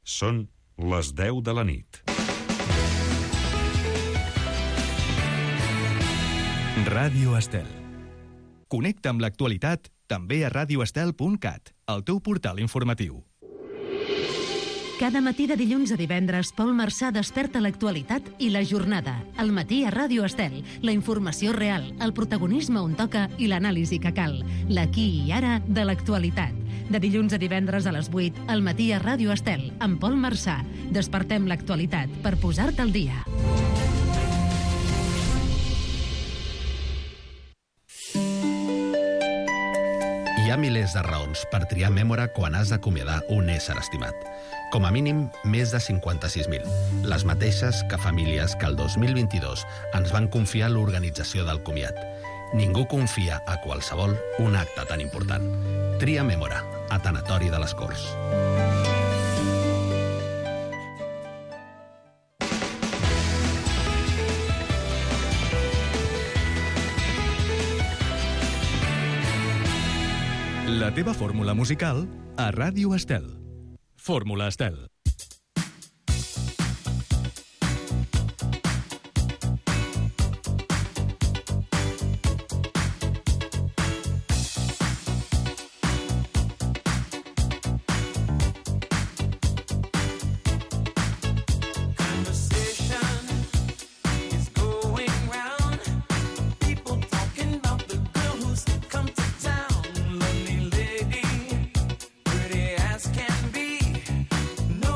Són les 10 de la nit. Ràdio Estel. Connecta amb l'actualitat també a radioestel.cat, el teu portal informatiu. Cada matí de dilluns a divendres, Pol Marçà desperta l'actualitat i la jornada. Al matí a Ràdio Estel, la informació real, el protagonisme on toca i l'anàlisi que cal. L'aquí i ara de l'actualitat. De dilluns a divendres a les 8, al matí a Ràdio Estel, amb Pol Marçà. Despertem l'actualitat per posar-te al dia. Hi ha milers de raons per triar Mèmora quan has d'acomiadar un ésser estimat. Com a mínim, més de 56.000. Les mateixes que famílies que el 2022 ens van confiar l'organització del comiat. Ningú confia a qualsevol un acte tan important. Tria Mèmora, a Tanatori de les Corts. La teva fórmula musical a Ràdio Estel. Fórmula Estel. No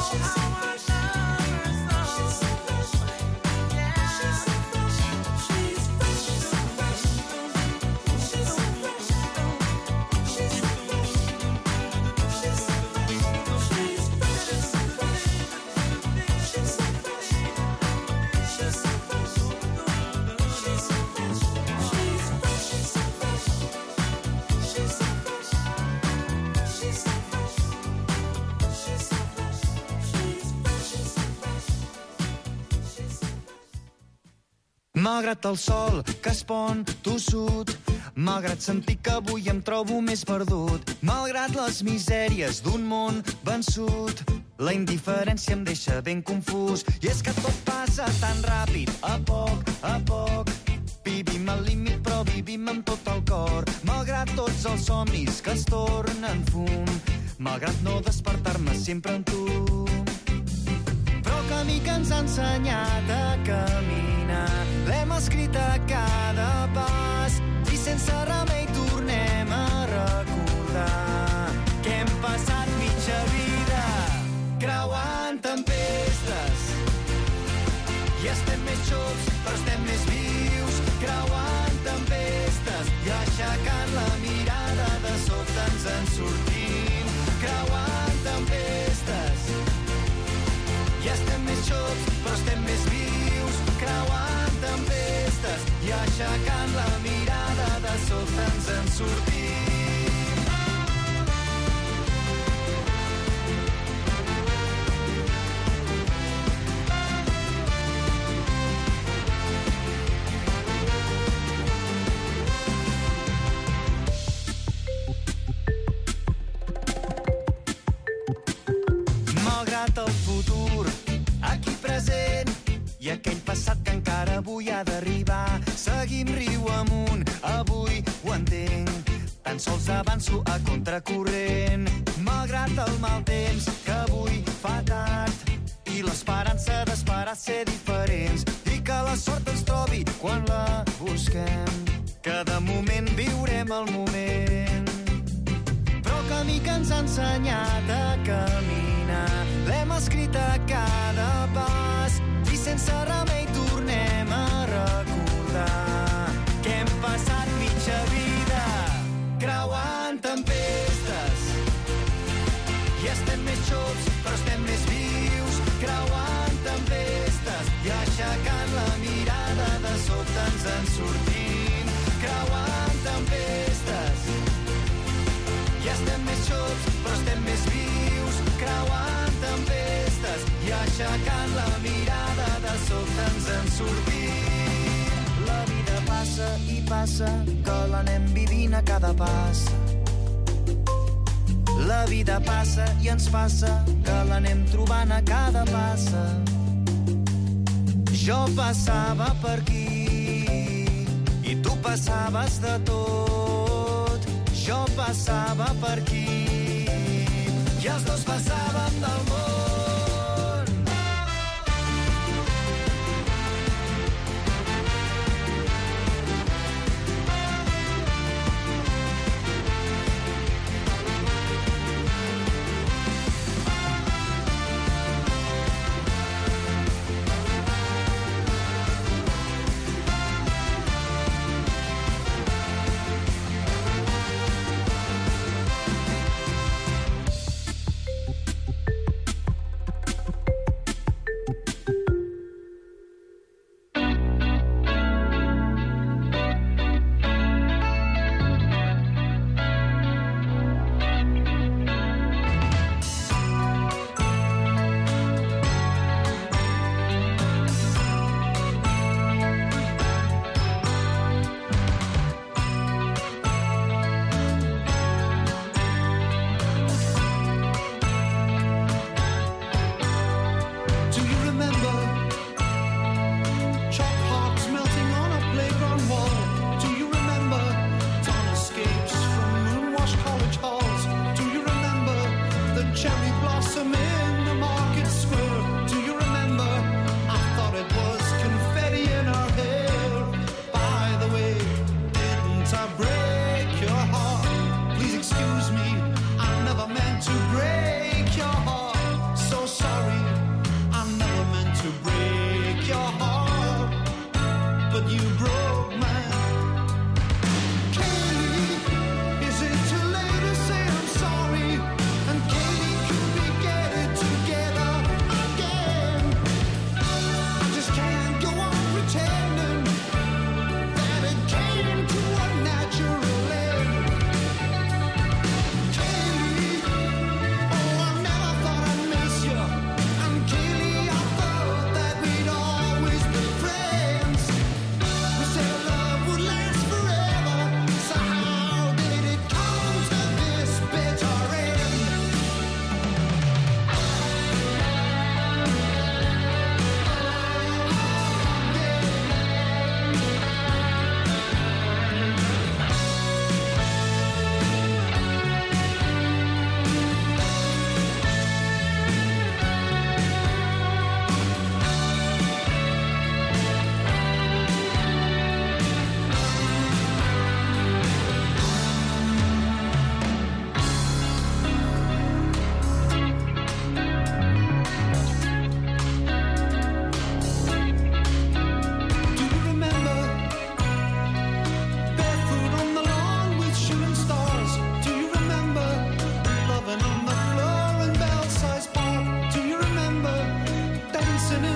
Malgrat el sol que es pon tossut, malgrat sentir que avui em trobo més perdut, malgrat les misèries d'un món vençut, la indiferència em deixa ben confús. I és que tot passa tan ràpid, a poc. Vivim al límit però vivim amb tot el cor, malgrat tots els somnis que es tornen fum, malgrat no despertar-me sempre amb tu. Però el camí que ens ha ensenyat a caminar l'hem escrit a cada pas i sense remei tornem a recordar que hem passat mitja vida creuant tempestes i estem més xops però estem més vius creuant tempestes i aixecant la mirada de sobte ens en sortim creuant tempestes i estem més xops però estem més vius creuant tempestes i aixecant la mirada de sobte ens en sortim. Malgrat el futur, aquí present, i aquell passat que encara avui ha d'arribar. Seguim riu amunt, avui ho entenc. Tan sols avanço a contracorrent, malgrat el mal temps que avui fa tard. I l'esperança d'esperar ser diferents i que la sort ens trobi quan la busquem. Que de moment viurem el moment. Però el camí que ens ha ensenyat a caminar l'hem escrit a cada pas i sense remei tornem a recordar que hem passat mitja vida creuant tempestes i estem més xops però estem més vius creuant tempestes i aixecant la mirada de sobte ens en sortim creuant tempestes i estem més xops però estem més vius creuant tempestes i aixecant la mirada de sobte ens en sortim. La vida passa i passa, que l'anem vivint a cada pas. La vida passa i ens passa, que l'anem trobant a cada passa. Jo passava per aquí i tu passaves de tot. Jo passava per aquí i els dos passàvem del món.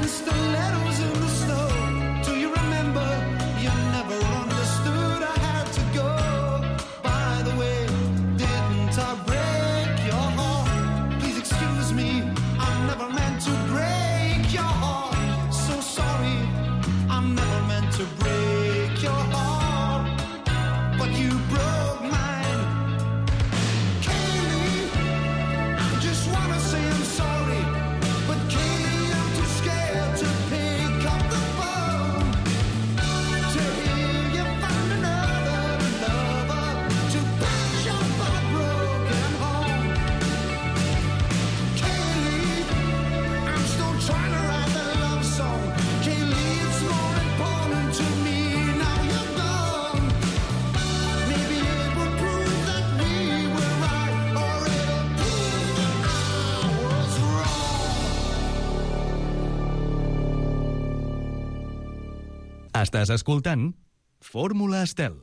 and stilettos in the snow. Do you remember? You never understood I had to go. By the way, didn't I break your heart? Please excuse me, I never meant to break your heart. So sorry, I never meant to break your heart, but you broke mine. Kaylee, I just wanna say I'm sorry, but Kaylee, I'm too scared to pick up the phone. Till you find another lover to patch up our broken home. Kaylee, I'm still trying to write the love song. Kaylee, it's more important to me now you're gone. Maybe it will prove that we were right, or it'll prove that I was wrong. Estàs escoltant Fórmula Estel.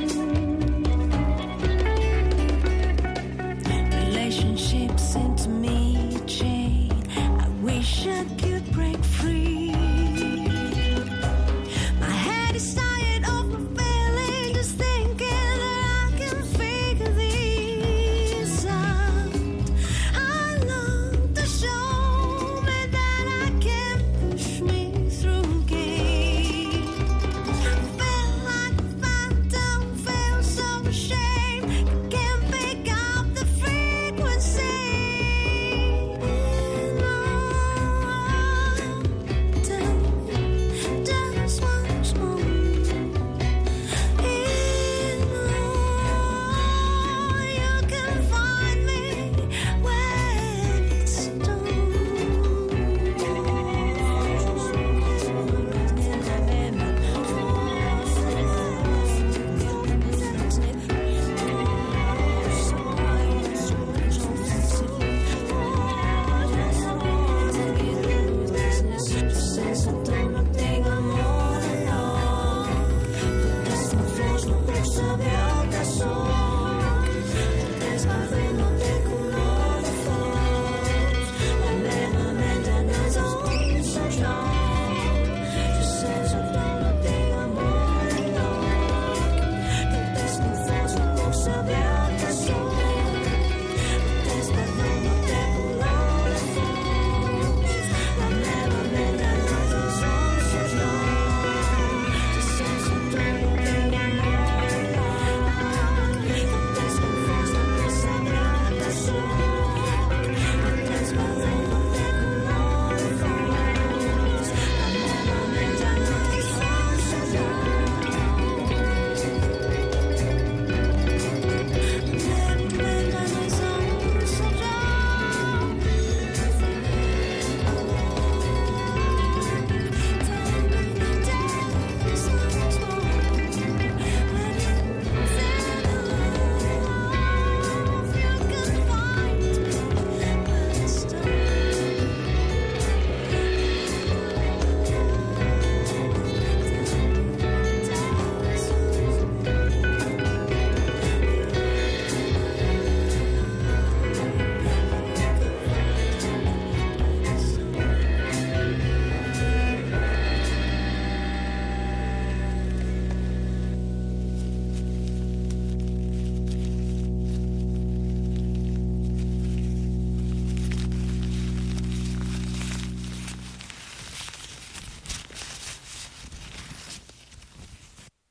Relationships into me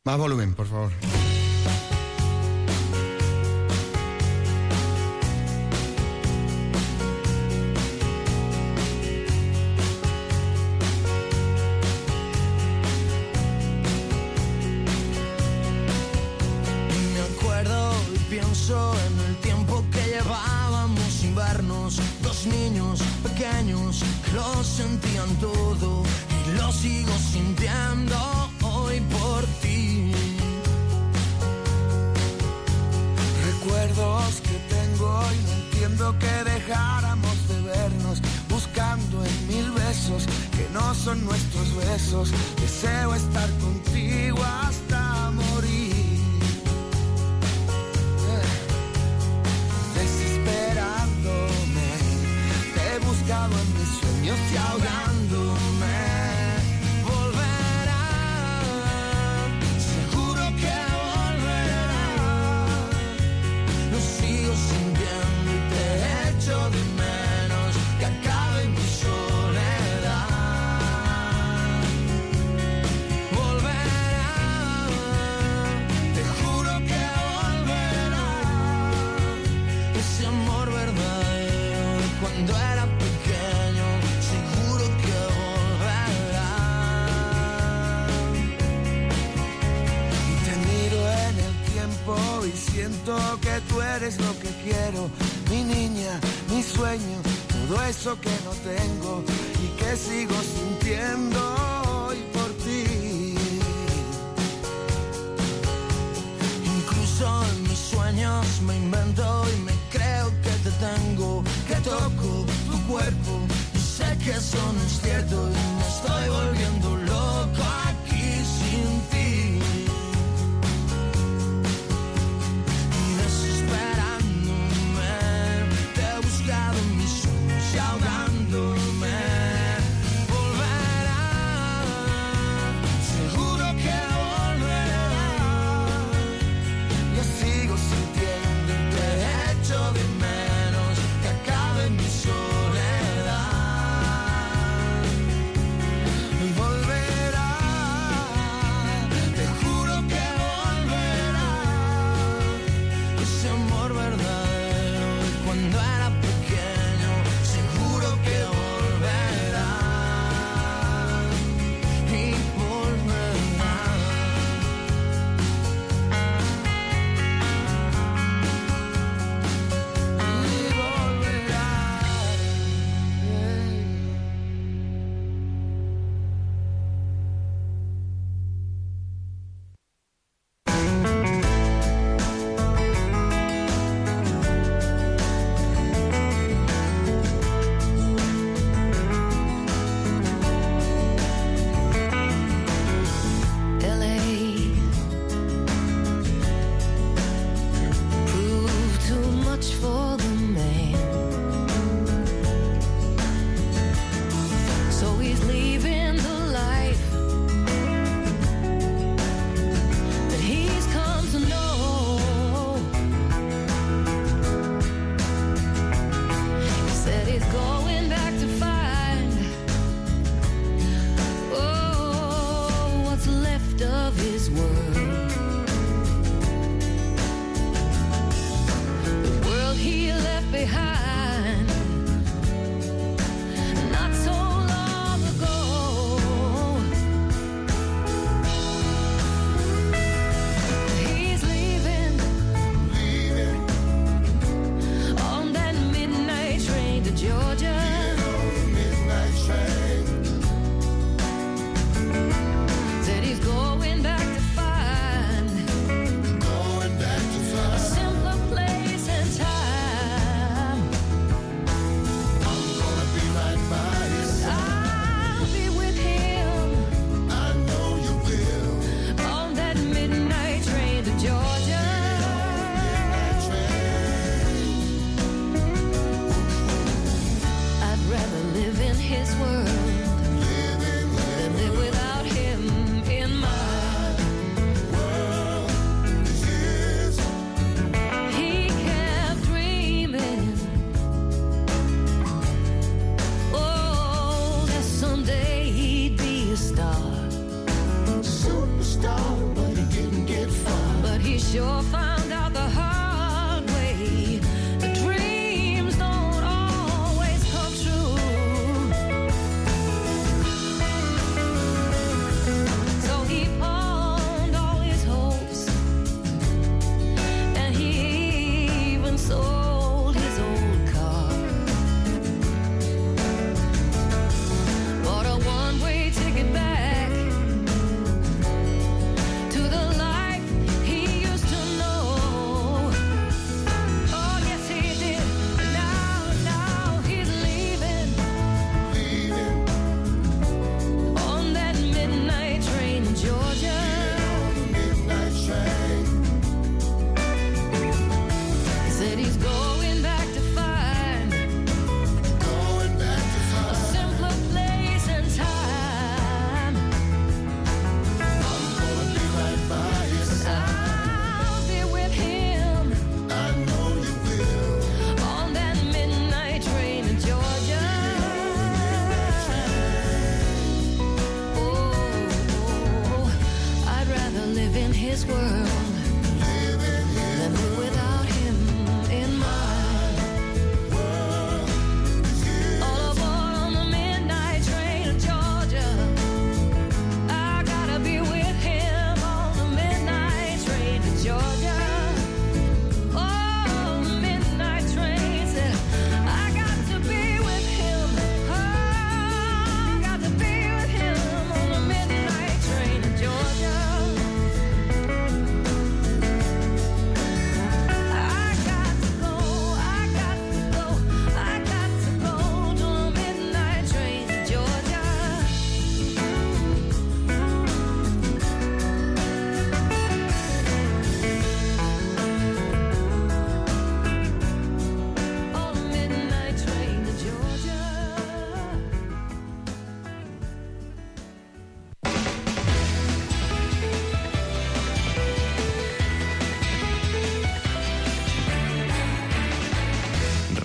Más volumen, por favor. En el tiempo que llevábamos sin vernos, dos niños pequeños que lo sentían todo y lo sigo sintiendo hoy por ti. Recuerdos que tengo y no entiendo que dejáramos de vernos, buscando en mil besos que no son nuestros besos. Deseo estar contigo hasta morir. Buscado en mis sueños y ahogándome. Volverá, seguro que volverá. Lo sigo sintiendo y te echo de menos. Que acabe mi soledad. Volverá, te juro que volverá. Ese amor verdadero de cuando era y siento que tú eres lo que quiero, mi niña, mi sueño, todo eso que no tengo y que sigo sintiendo hoy por ti. Incluso en mis sueños me invento y me creo que te tengo, que toco tu cuerpo y sé que eso no es cierto y me estoy volviendo loco aquí sin ti. Ahogándome, volverá, seguro que volverá. Yo sigo sintiendo y te echo de menos. Que acabe mi soledad. Volverá.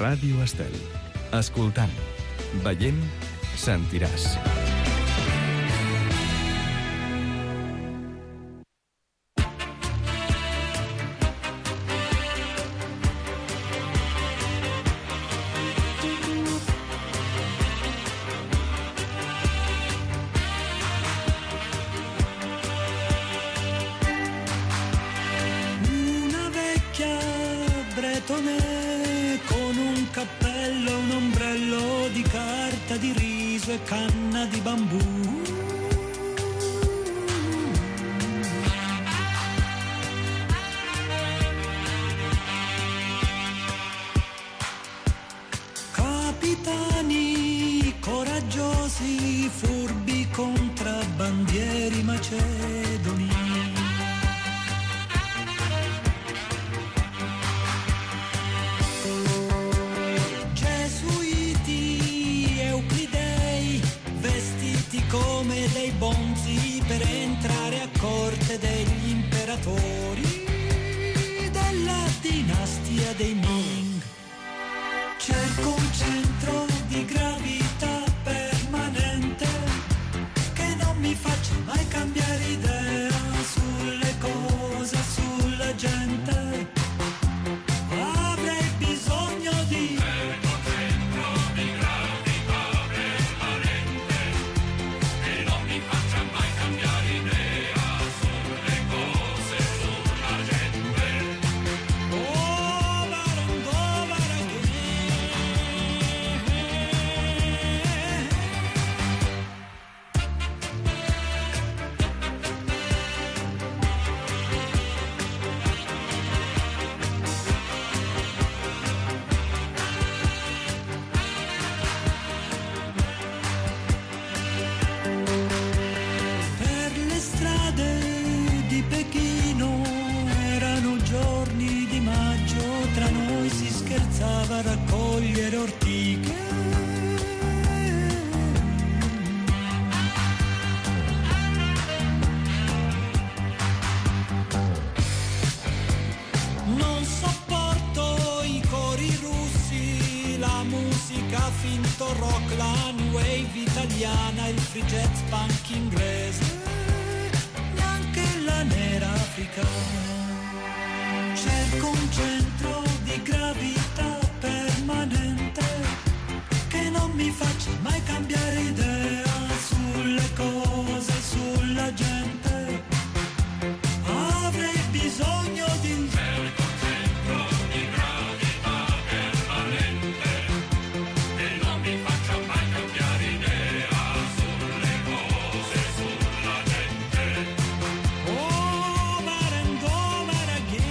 Ràdio Estel. Escoltant, veient, sentiràs. Con un cappello e un ombrello di carta di riso e canna di bambù. Capitani coraggiosi, furbi contrabbandieri macedoni. Come dei bonzi per entrare a corte degli imperatori della dinastia dei Ming. Cerco un centro di gravità permanente che non mi faccia mai cambiare idea sulle cose, sulla gente. Avrei bisogno di a raccogliere ortiche. Non sopporto i cori russi, la musica finto rock, la new wave italiana, il free jazz punk inglese, neanche la nera africana. Cerco un centro di gravità permanente che non mi faccia mai cambiare idea sulle cose, sulla gente. Avrei bisogno di cerco centro di gravità permanente che non mi faccia mai cambiare idea sulle cose, sulla gente. Oh, Marangò, Maraghi.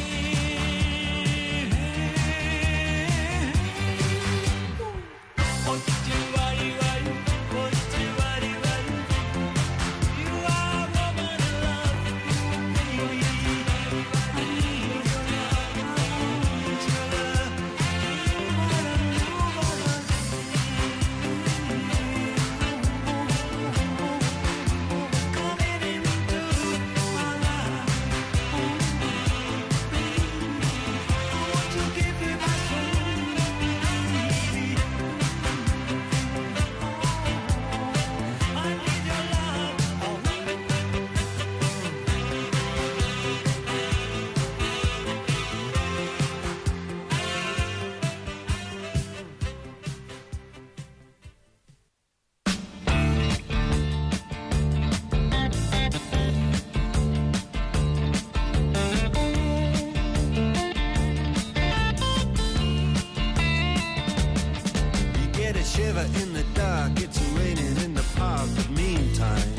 Shiver in the dark, it's raining in the park, but meantime,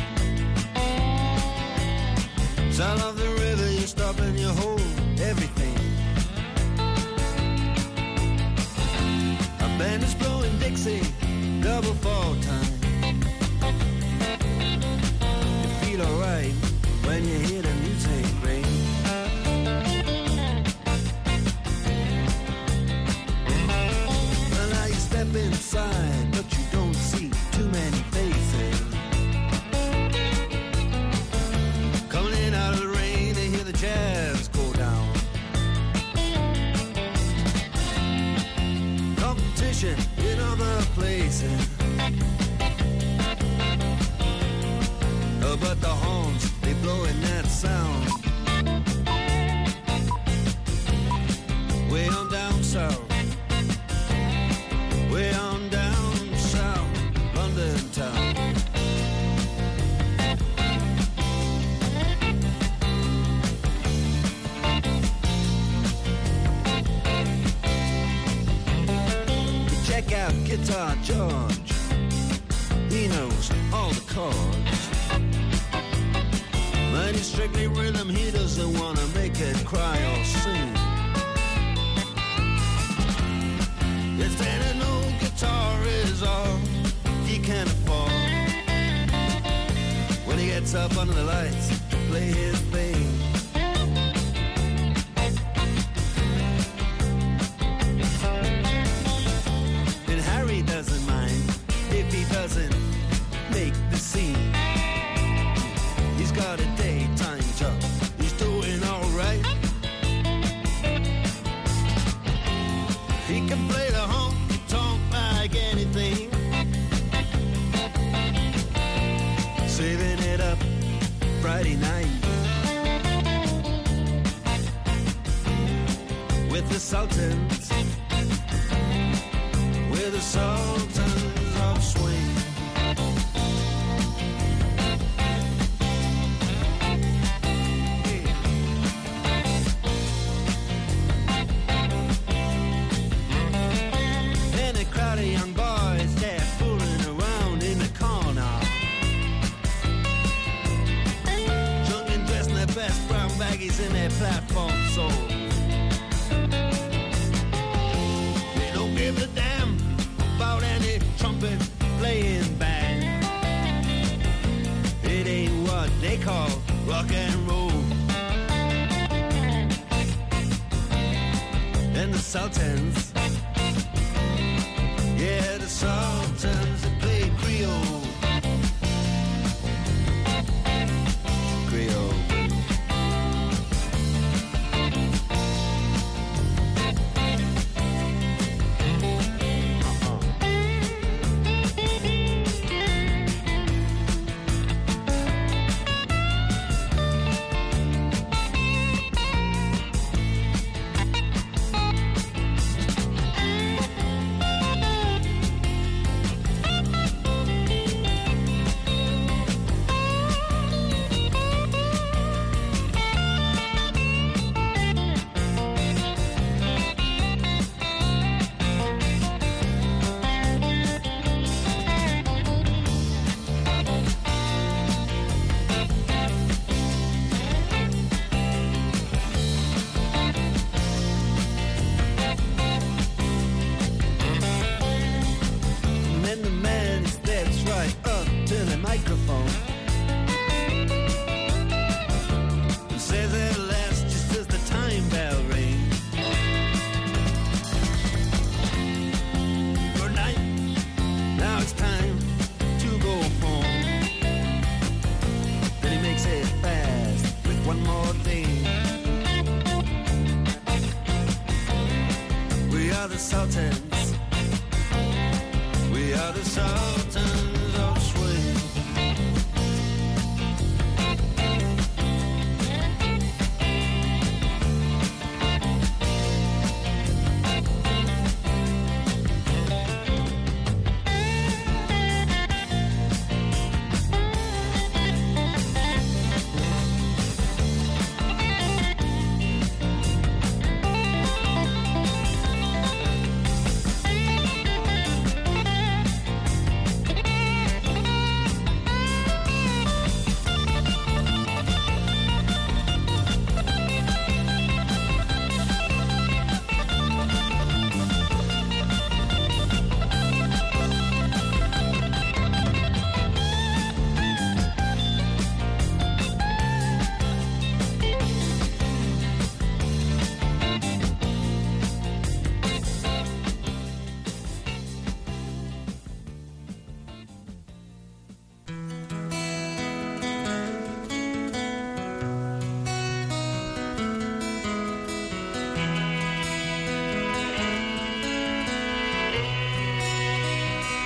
sound of the river, you stop and you hold everything. A band is blowing Dixie, double fall time. You feel alright when you hear the music ring. Well, now you step inside, but you don't see too many faces. Coming in out of the rain, they hear the jazz go down. Come preaching in other places. But the horns, they blowing that sound way on down south, way on down south, London town. Check out Guitar George, he knows all the chords. But he's strictly rhythm, he doesn't want to make it cry or sing. If any old guitar is all he can afford, when he gets up under the lights to play his thing. And Harry doesn't mind if he doesn't make the scene. He's got a daytime job, he's doing alright. He can play the honky-tonk like anything, saving it up Friday night with the Sultans, with the Sultans of Swing. Young boys, they're fooling around in the corner, drunk and dressed in their best brown baggies in their platform soles. They don't give a damn about any trumpet playing band. It ain't what they call rock and roll. And the Sultans, yeah, the Sultans that play Creole. Creole. Sultans, we are the Sultans of Swing.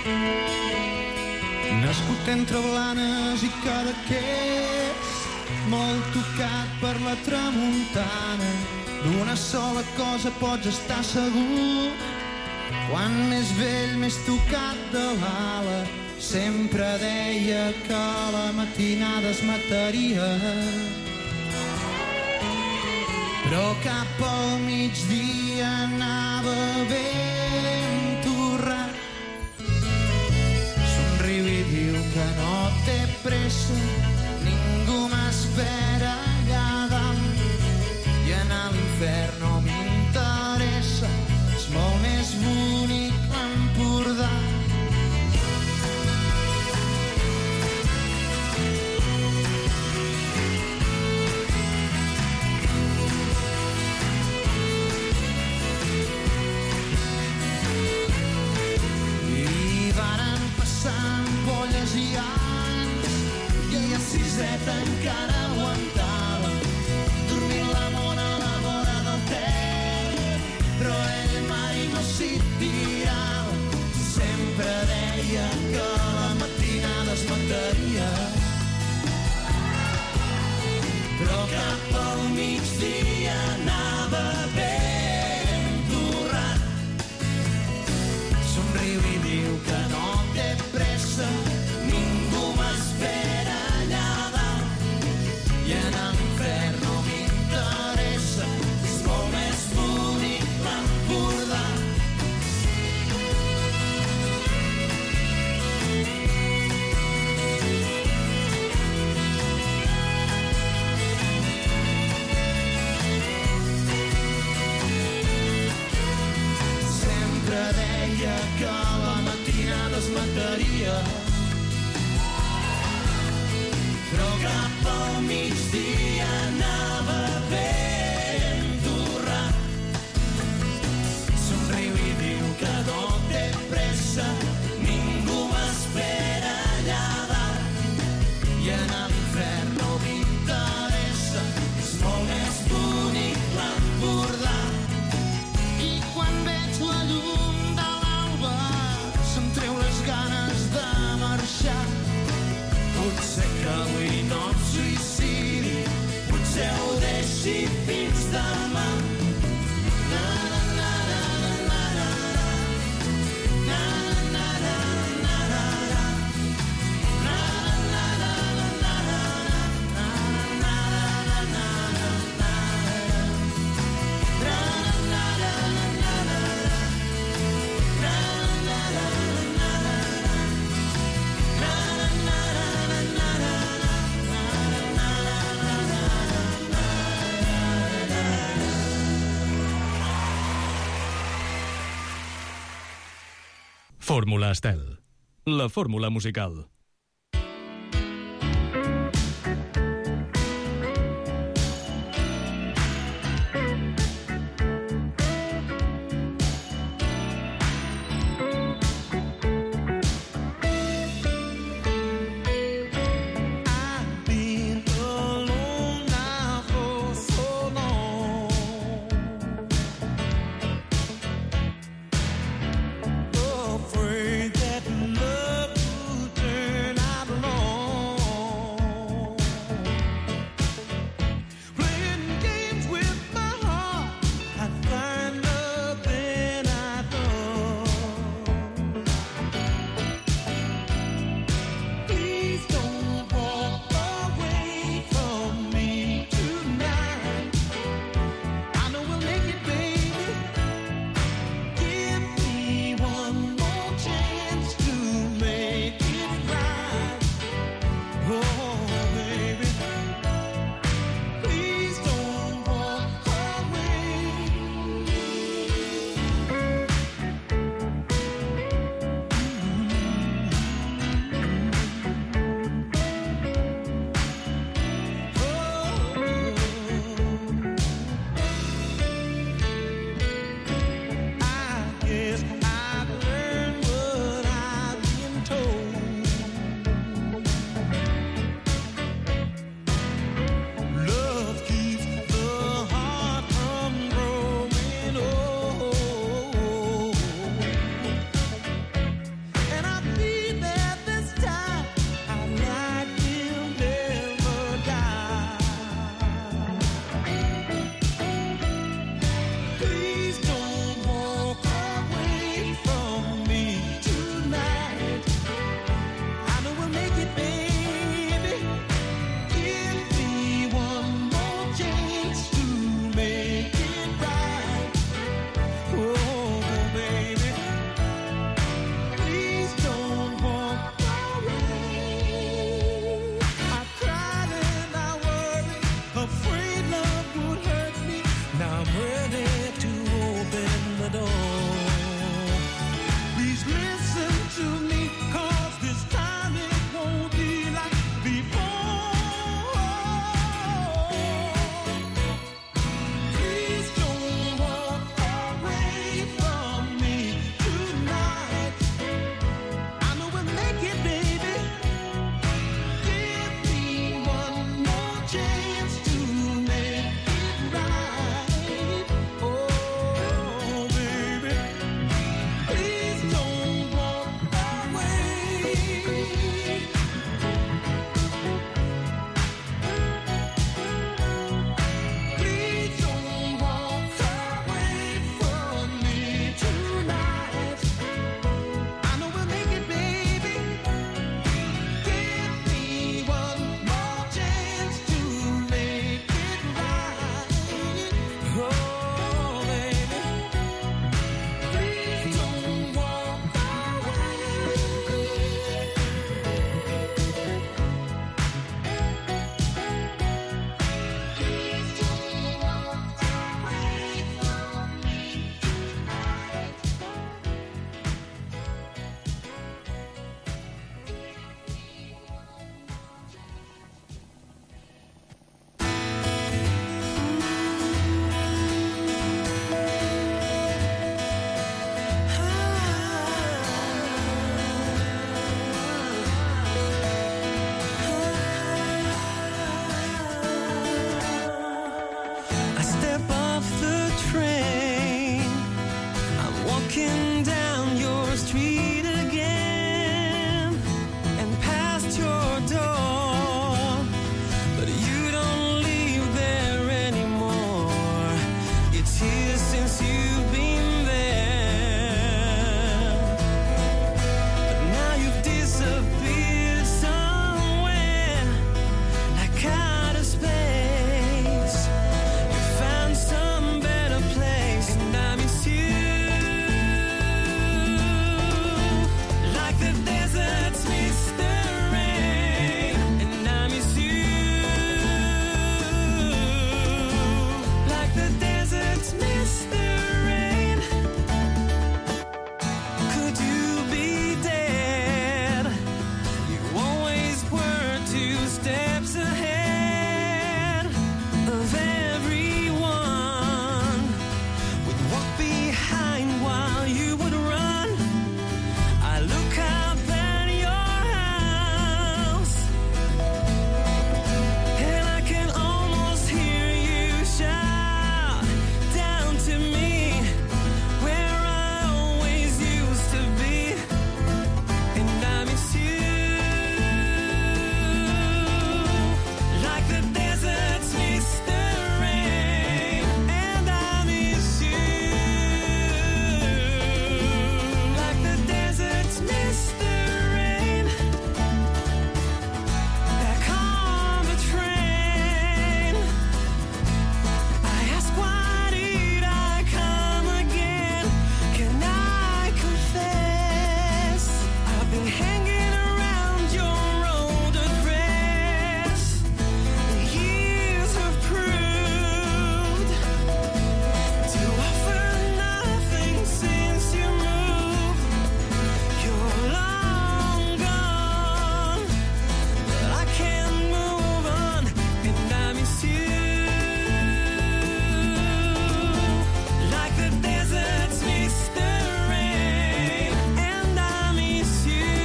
Nascut entre Blanes i Cadaqués, molt tocat per la tramuntana, d'una sola cosa pots estar segur: quan més vell, més tocat de l'ala. Sempre deia que la matinada es mataria, però cap al migdia anava ben torrat. Somriu i diu que no té pressa, ningú m'espera allà dalt, i anar a l'infern no m'interessa, és molt més bonic l'Empordà. Ampolles i anys, i a siseta encara aguantava, dormint la mona a la vora del Ter, però ell mai no s'hi tirava. Sempre deia que la matinada es mataria, però cap al migdia anava ben torrat. Somriu i diu que no té pressa, ningú m'espera allà dalt, i anar a l'infern no m'interessa, és molt més bonic l'Empordà. Sempre deia que la matinada es mataria, però cap al migdia anava ben torrat. Somriu i diu que no té pressa, ningú m'espera allà dalt, i anar a l'infern no m'interessa, és molt més bonic l'Empordà. I quan veig la llum de l'alba se'm treu les ganes de marxar. Potser que avui no em suïcidi, potser ho deixi fins demà. Na, na, na, na, na, na, na, na, na, na, na, na, na. Fórmula Estel, la fórmula musical. Afraid that love would turn walking down your street again and past your door, but you don't live there anymore. It's years since you've been there, but now you've disappeared somewhere like outer space. You found some better place, and I miss you like the deserts miss the rain, and I miss you like the deserts miss the rain. Could you be dead? You always were 2 steps ahead of everyone. Would walk behind while you would run. I look up at your house, and I can almost hear you shout down to me where I always used to be, and I miss you like the deserts miss the rain, and I miss you like the deserts miss the rain. Back on the train, I ask, why did I come again? Can I confess? I've been hanging around your old address. The years have proved to offer nothing since you moved. You're long gone, but I can't move on, and I miss you like the deserts miss the rain, and I miss you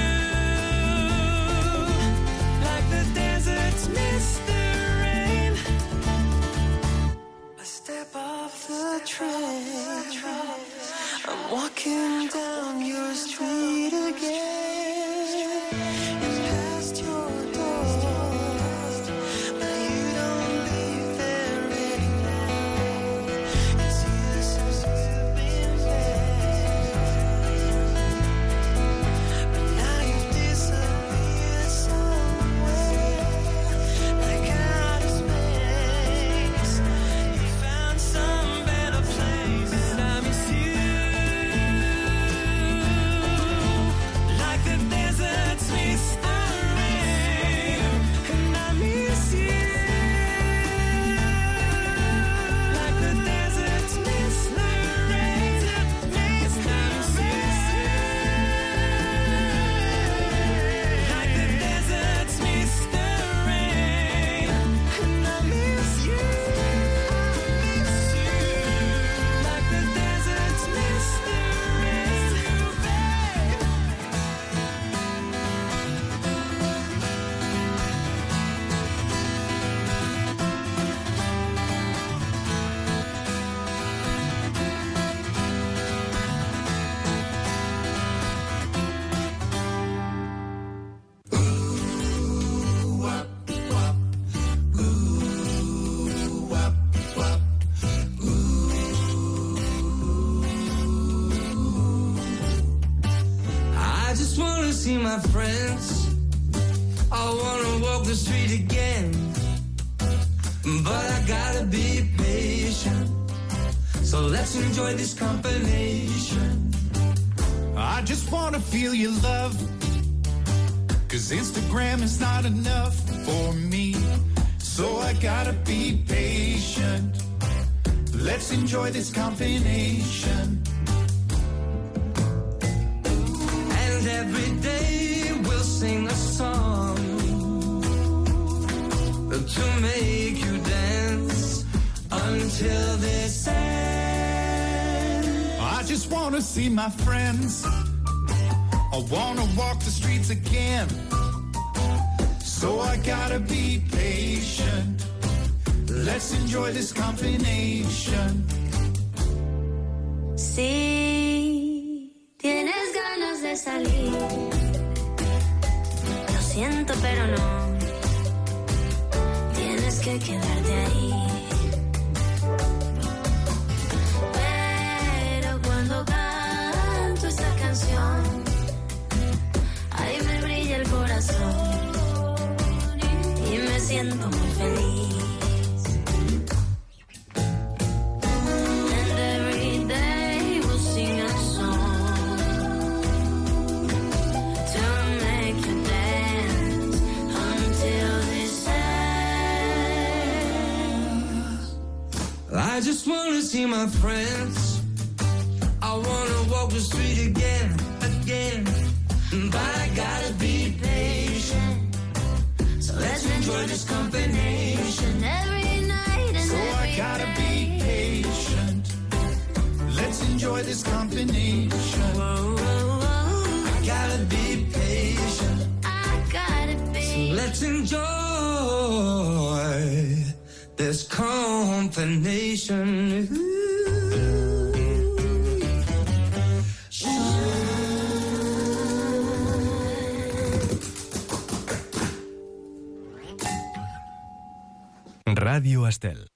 like the deserts miss the rain. I step off the train, I'm walking down your street again and past your door, but you don't live there anymore. It's years since you've been there, but now you've disappeared somewhere like outer space. You found some better place, and I miss you like the deserts miss the rain, and I miss you like the deserts miss the rain, and I miss you like the deserts miss the rain, and I miss you like the deserts miss the rain. I just wanna see my friends. I wanna walk the street again, but I gotta be patient. So let's enjoy this combination. I just wanna feel your love, 'cause Instagram is not enough for me. So I gotta be patient. Let's enjoy this combination. And every day we'll sing a song to make you dance until this ends. I just wanna see my friends. I wanna walk the streets again. So I gotta be patient. Let's enjoy this combination. See de salir. Lo siento, pero no. Tienes que quedarte ahí. Pero cuando canto esta canción, ahí me brilla el corazón y me siento muy feliz. And every day we'll sing a song to make you dance until this ends. I just wanna see my friends. I wanna walk the street again. But I gotta be patient. So let's enjoy this combination every night and So every I gotta day. be patient. Let's enjoy this combination. Whoa, whoa, whoa. I gotta be patient. I gotta So be. let's enjoy this combination. Radio Estel.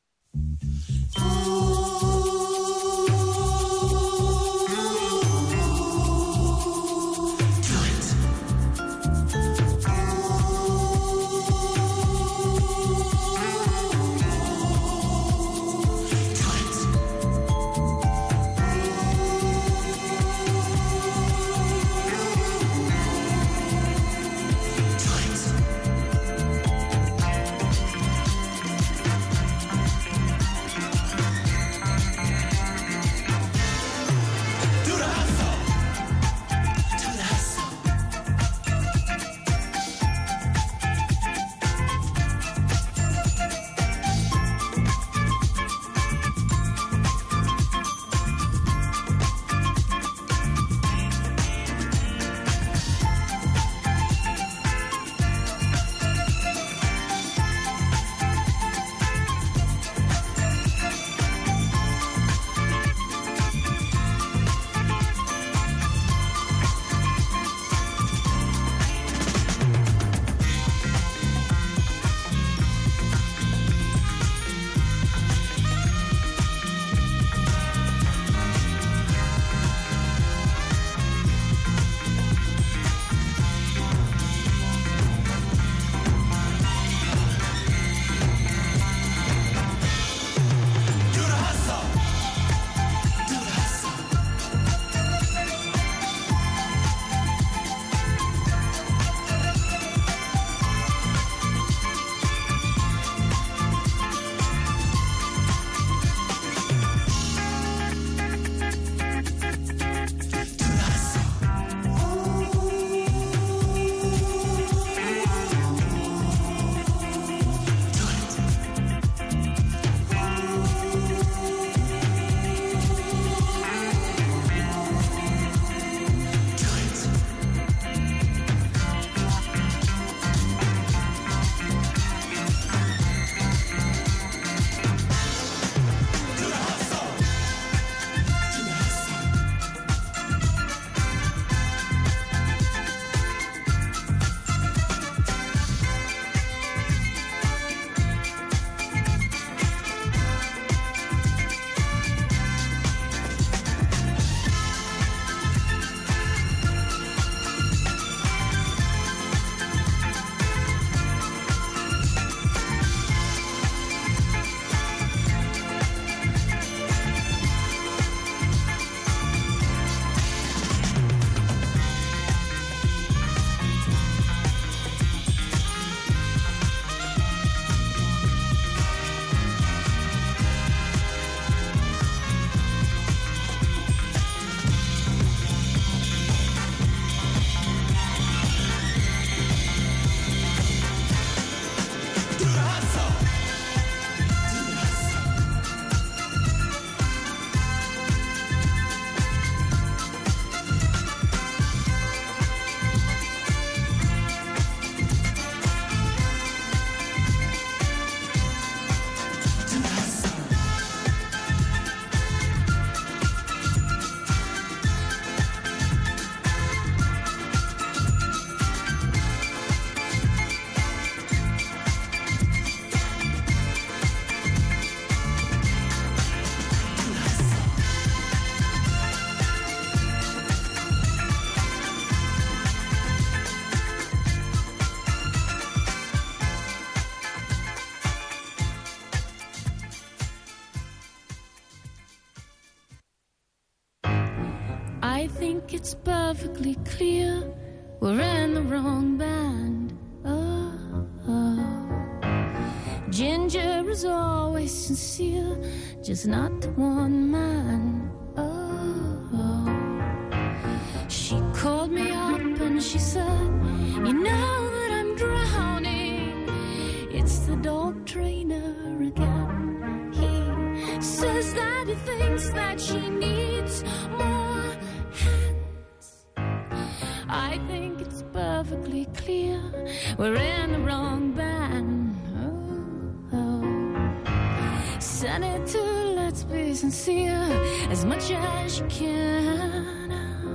I think it's perfectly clear we're in the wrong band. Ginger is always sincere, just not to one man. She called me up and she said, you know that I'm drowning. It's the dog trainer again. He says that he thinks that she needs more hands. I think it's perfectly clear we're in the wrong band. Senator, let's be sincere as much as you can.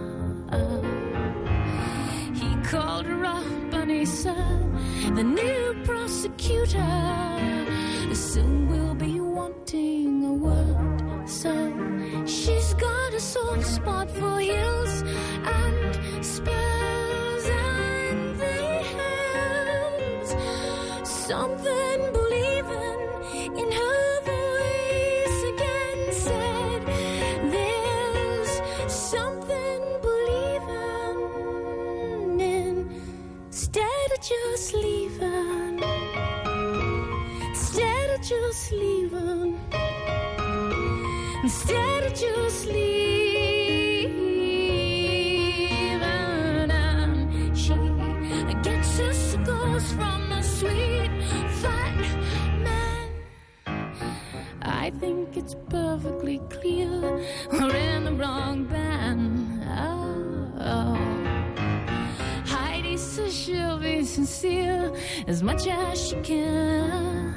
He called her up and he said, the new prosecutor soon will be wanting a word. So she's got a soft spot for hills and spurs, and they have something believing in her. Just leaving, instead of just leaving, instead of just leaving, and she gets her cigars from a sweet fat man. I think it's perfectly clear we're in the wrong band. She'll be sincere as much as she can.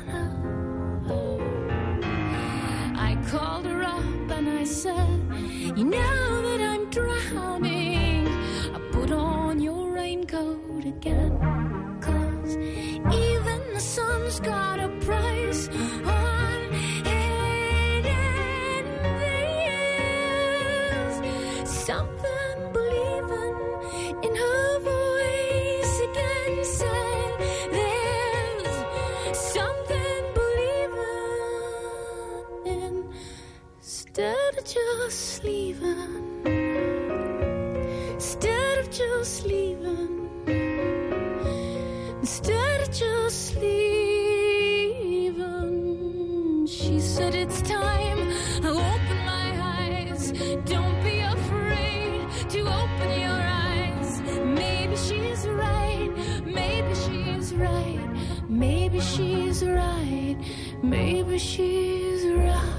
I called her up and I said, you know that I'm drowning. I put on your raincoat again, 'cause even the sun's got a price on it, and there's something believing in her voice. Instead of just leaving, instead of just leaving, instead of just leaving, she said it's time I open my eyes. Don't be afraid to open your eyes. Maybe she's right, maybe she's right, maybe she's right, maybe she's right.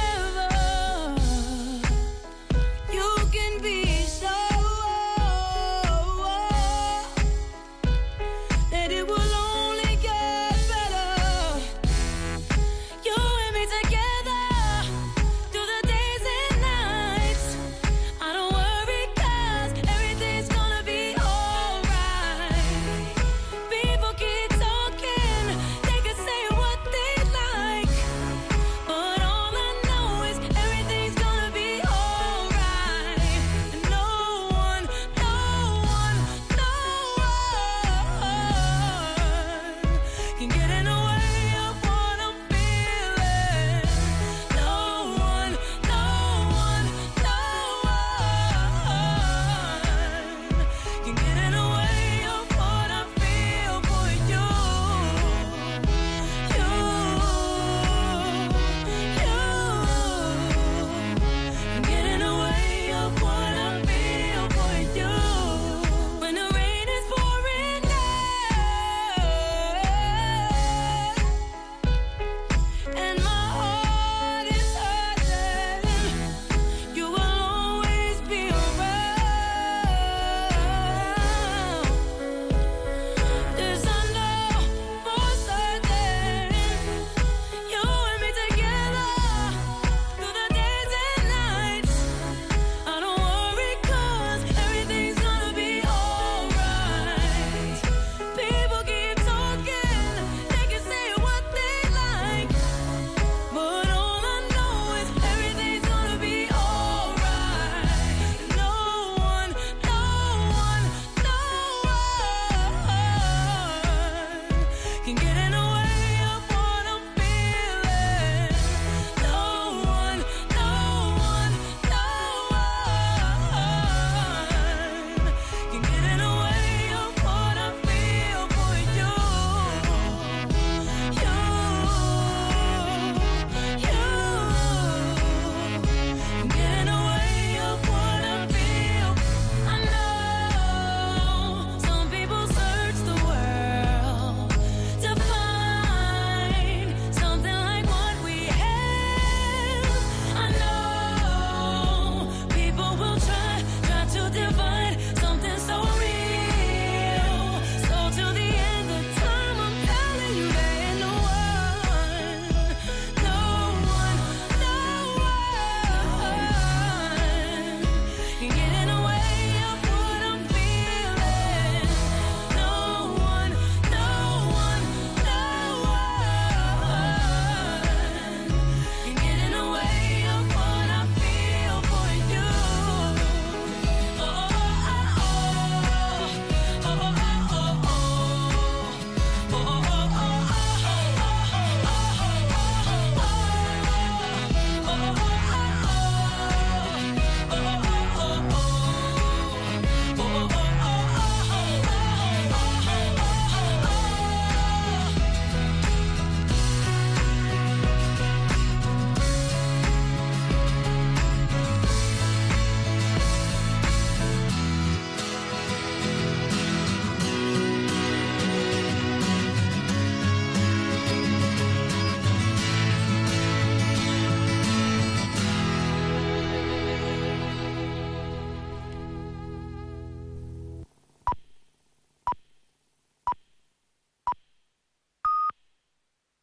You can be so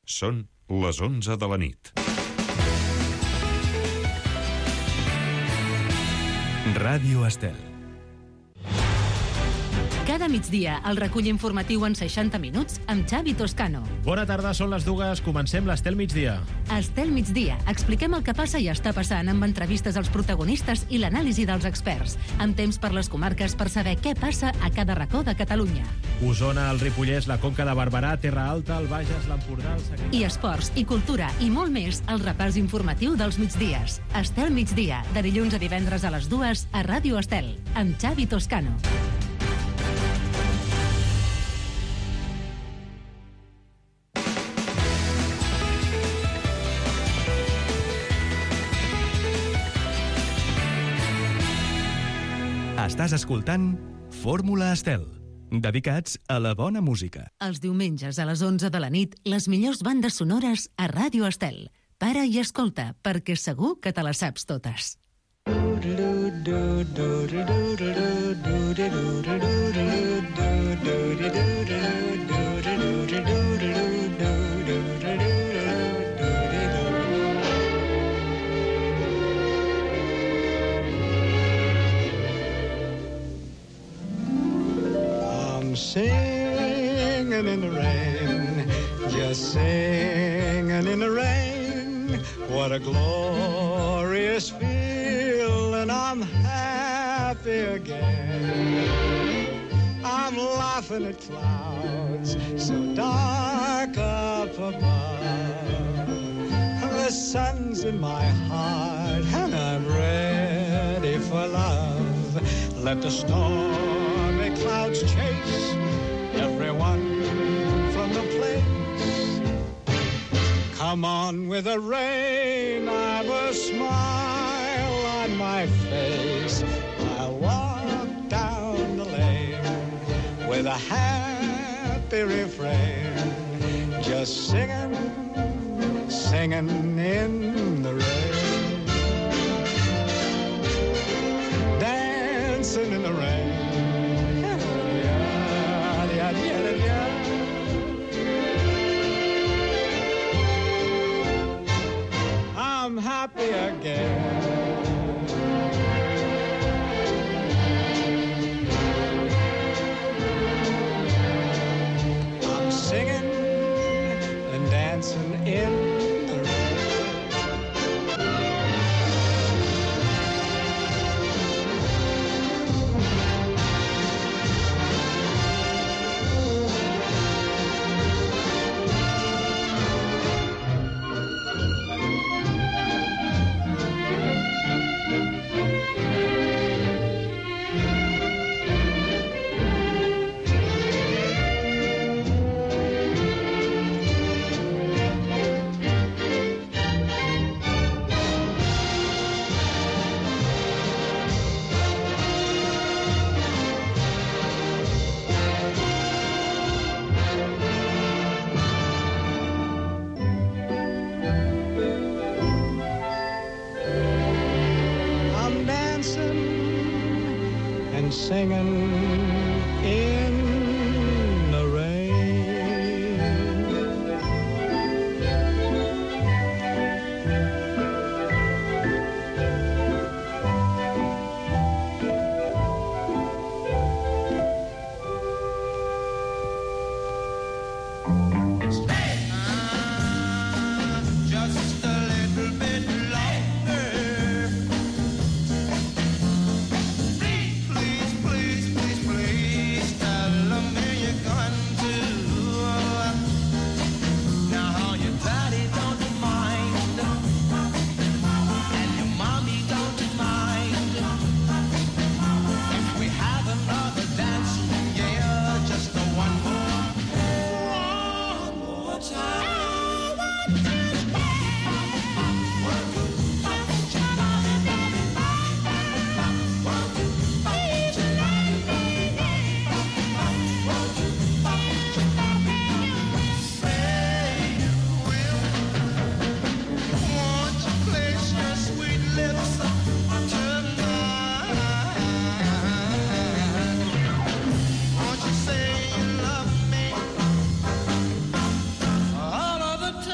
Són les 11 de la nit. Ràdio Estel. Cada migdia, el recull informatiu en 60 minuts amb Xavi Toscano. Bona tarda, són les 2, comencem l'Estel Migdia. Estel Migdia, expliquem el que passa i està passant amb entrevistes als protagonistes i l'anàlisi dels experts, amb temps per les comarques per saber què passa a cada racó de Catalunya. Osona, el Ripollès, la Conca de Barberà, Terra Alta, el Bages, l'Empordà, el Segrià... I esports, i cultura, i molt més, el repàs informatiu dels migdies. Estel Migdia, de dilluns a divendres a les 2 a Ràdio Estel, amb Xavi Toscano. Estàs escoltant Fórmula Estel, dedicats a la bona música. Els diumenges a les 11 de la nit, les millors bandes sonores a Ràdio Estel. Para i escolta, perquè segur que te les saps totes. Singing in the rain, just singing in the rain. What a glorious feeling, I'm happy again. I'm laughing at clouds so dark up above. The sun's in my heart and I'm ready for love. Let the stormy clouds chase everyone from the place. Come on with the rain, I've a smile on my face. I'll walk down the lane with a happy refrain, just singing, singing in the rain, dancing in the rain. I'm happy again. I'm singing and dancing in the rain. Singing in the rain. Just a little bit longer. Please tell me you're going to. Now your daddy don't mind, and your mommy don't mind. If we have another dance, yeah, just a one more time. All of the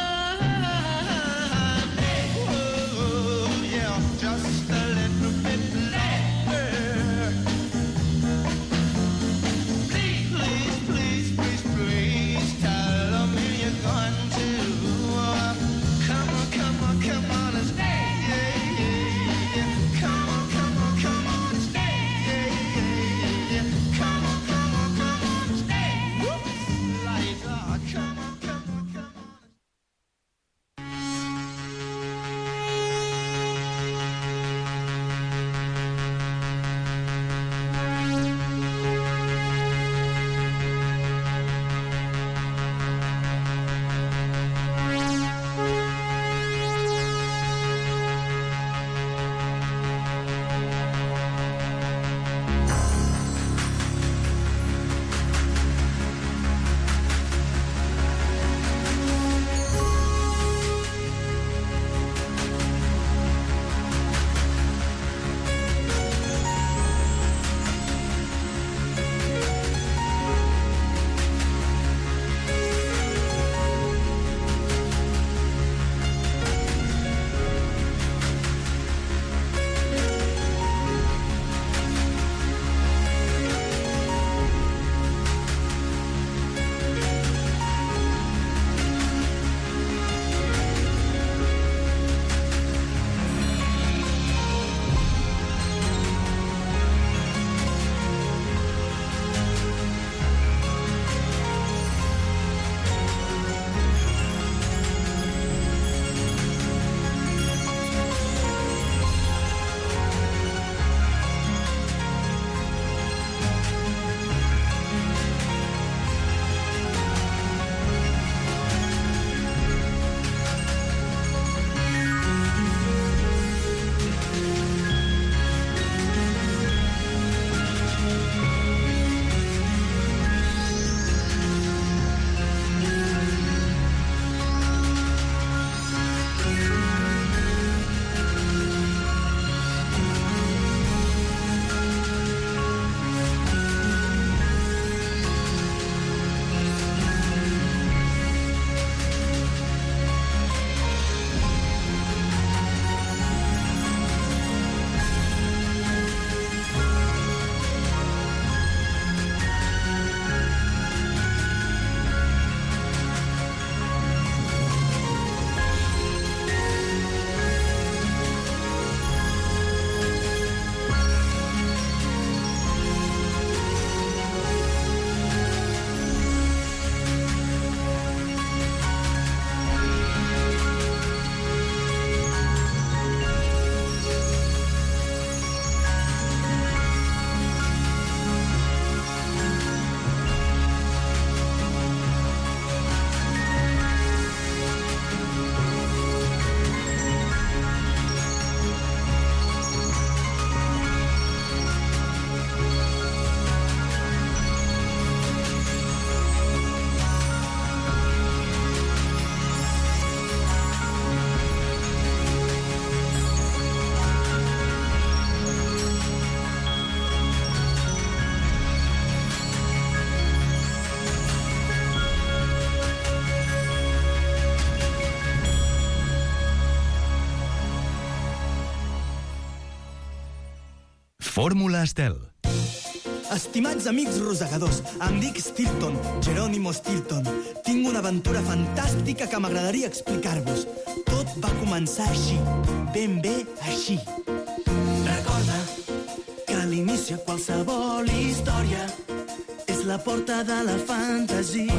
Fórmula Estel. Estimats amics rosegadors, em dic Stilton, Jerónimo Stilton. Tinc una aventura fantàstica que m'agradaria explicar-vos. Tot va començar així, ben bé així. Recorda que a l'inici de qualsevol història és la porta de la fantasia.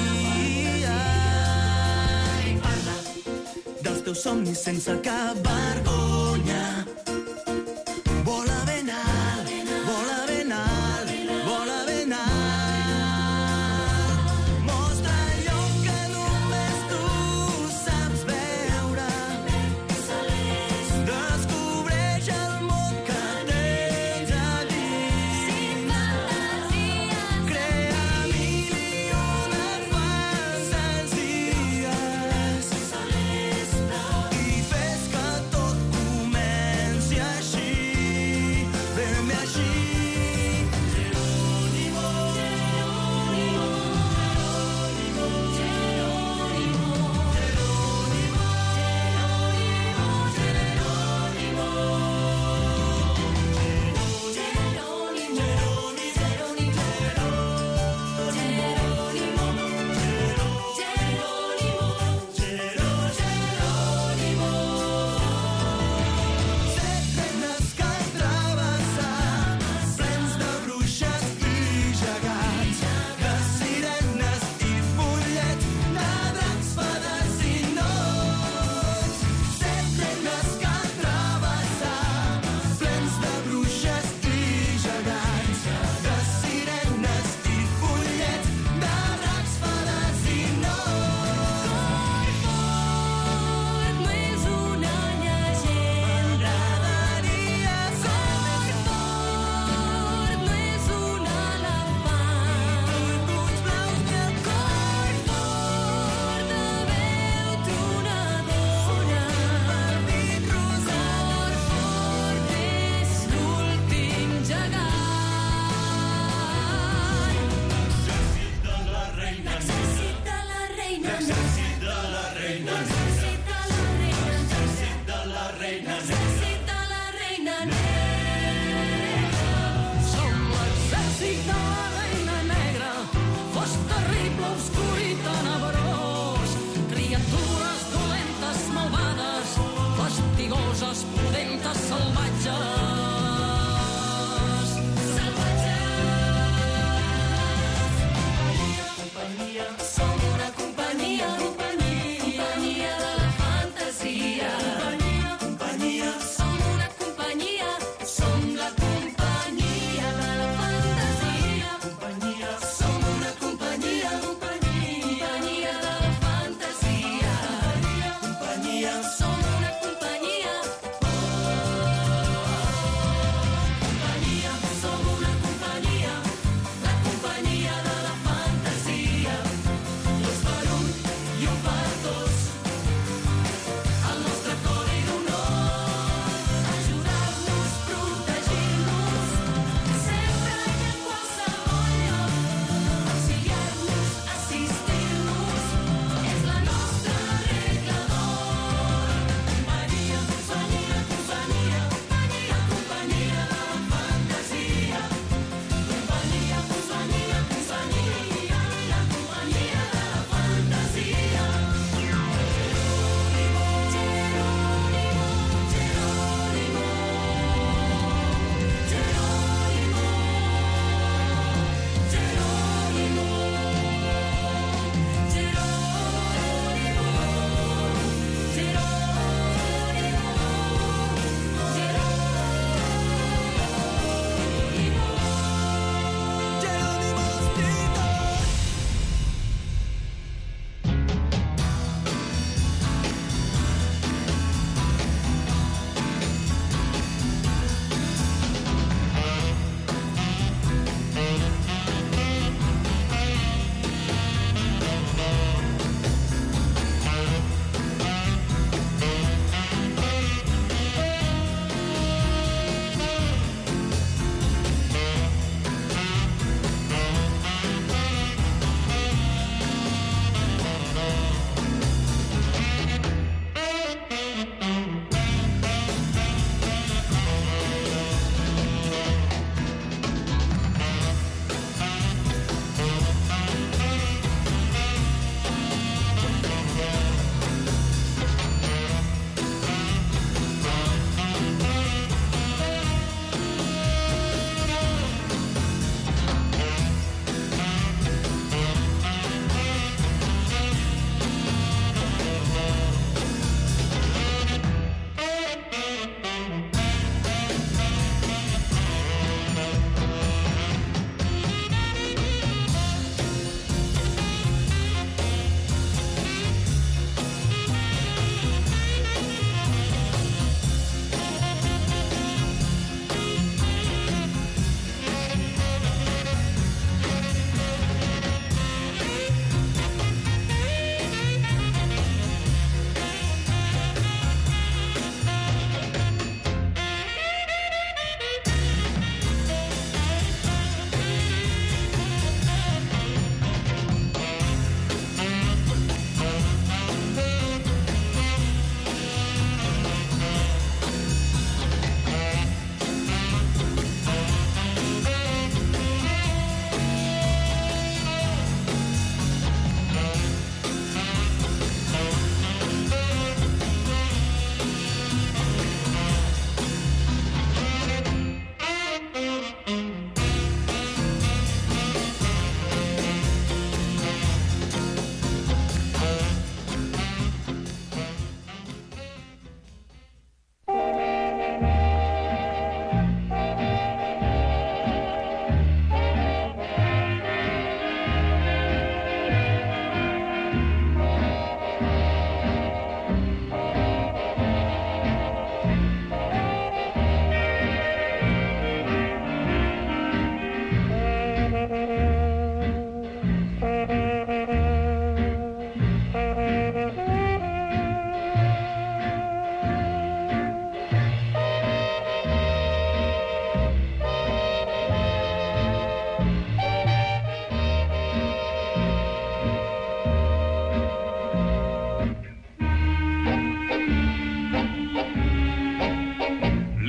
I parla dels teus somnis sense cap vergonya. Vola ben alt, vola ben alt, vola ben alt. Mostra allò que només tu saps veure. Descobreix el món que tens a dins. Crea mil i una fantasies i fes que tot comenci així, ben bé així. Regnes que travessar, plens de bruixes i gegants, de sirenes i follets, de dracs, fades i nois. Regnes que travessar, plens de bruixes i gegants, de sirenes i follets, de dracs, fades i nois. Corfort no és una llegenda. M'agradaria saber que Corfort no és un elefant. Ulls blaus ni el Corfort de veu tronadora. Partit rosa. Corfort és l'últim gegant. L'exèrcit de la reina. L'exèrcit de la reina. L'exèrcit de la reina. L'exèrcit de la reina. L'exèrcit de la reina negra. Som l'exèrcit de la reina negra. Fos terrible, obscur i tenebrós. Criatures dolentes, malvades, fastigoses, pudentes, salvatges. Companyia. Som una companyia. Companyia de la fantasia. Companyia. Som una companyia. Som la companyia de la fantasia. Companyia. Som una companyia. Companyia de la fantasia. Companyia. Som una companyia.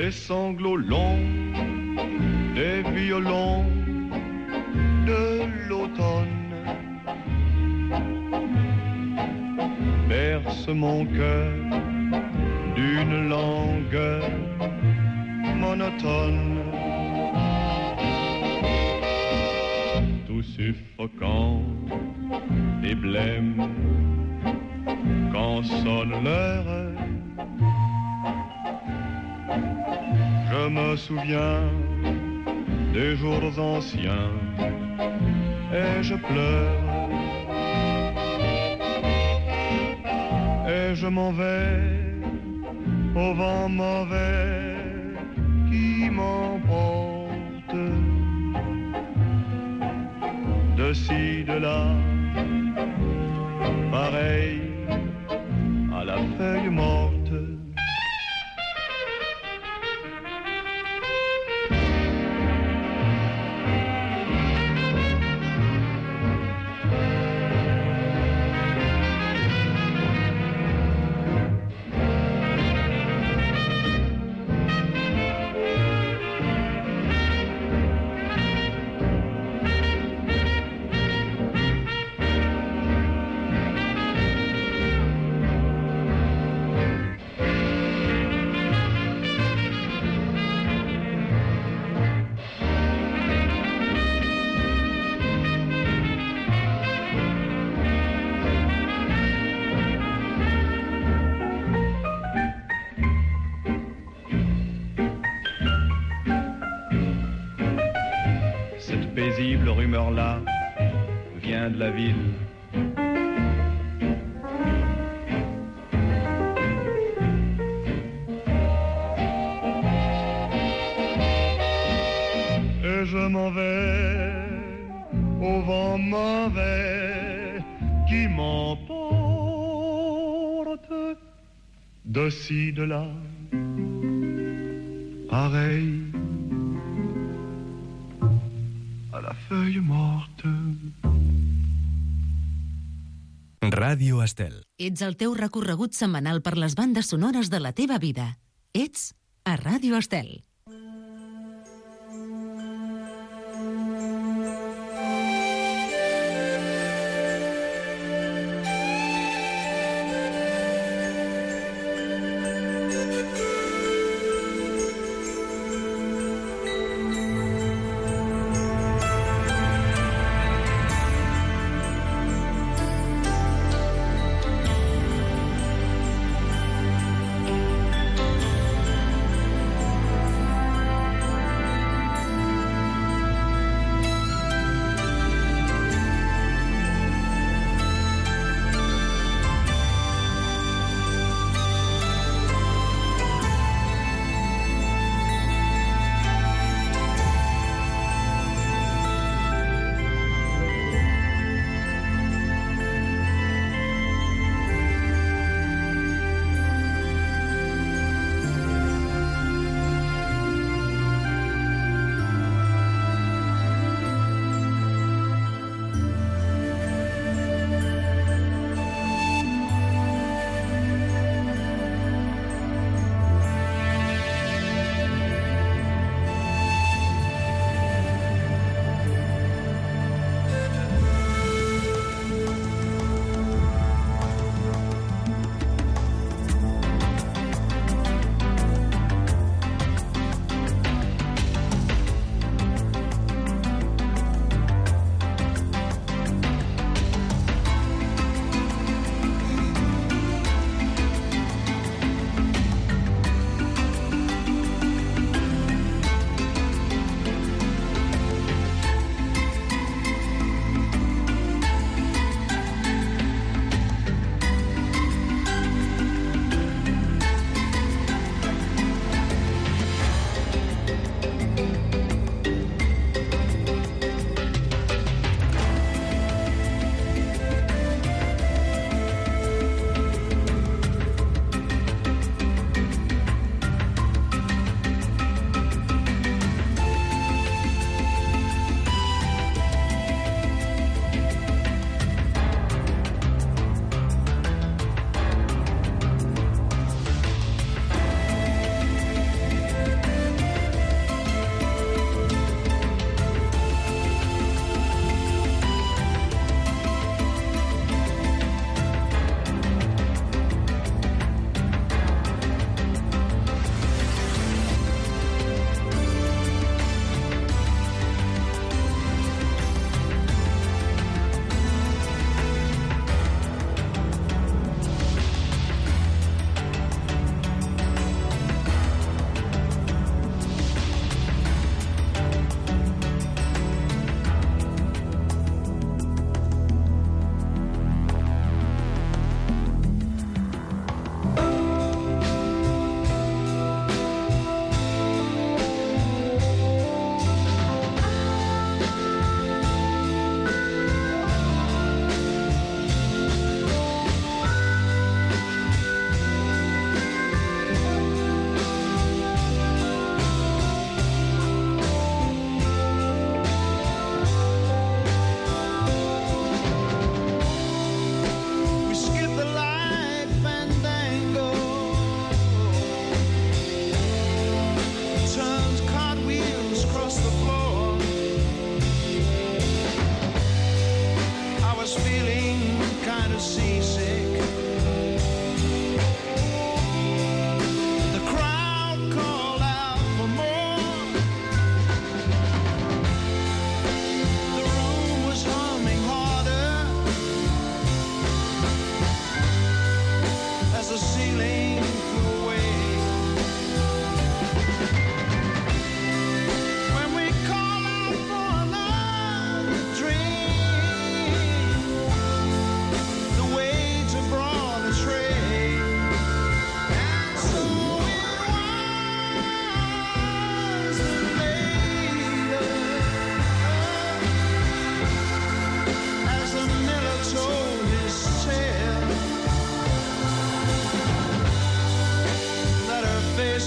les sanglots longs des violons de l'automne bercent mon cœur d'une langueur monotone, tout suffocant et blême quand sonne l'heure. Je me souviens des jours anciens et je pleure. Et je m'en vais au vent mauvais qui m'emporte de ci, de là, pareil à la feuille morte. Paisible rumeur-là vient de la ville. Et je m'en vais au vent mauvais qui m'emporte de ci, de là, pareil a la feuille morte. Ràdio Estel. Ets el teu recorregut setmanal per les bandes sonores de la teva vida. Ets a Ràdio Estel.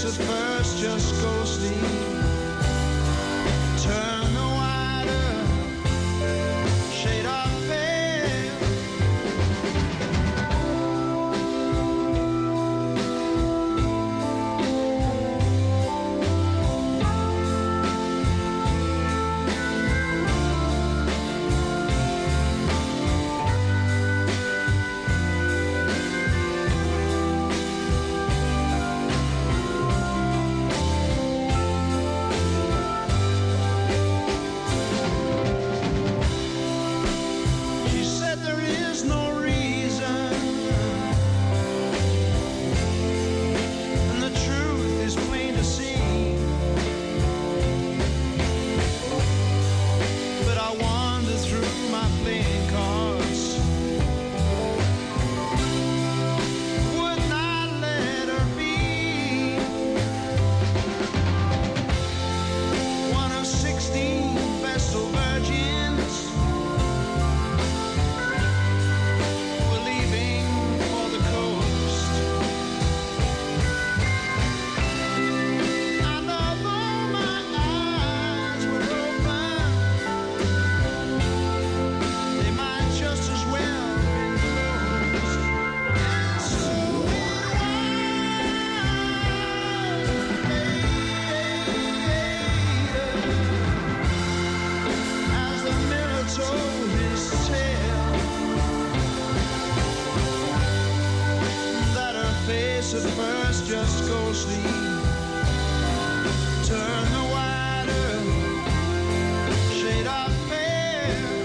face at first just ghostly. Turn the wider shade of pale. At first just ghostly. Turn the wider shade of pale.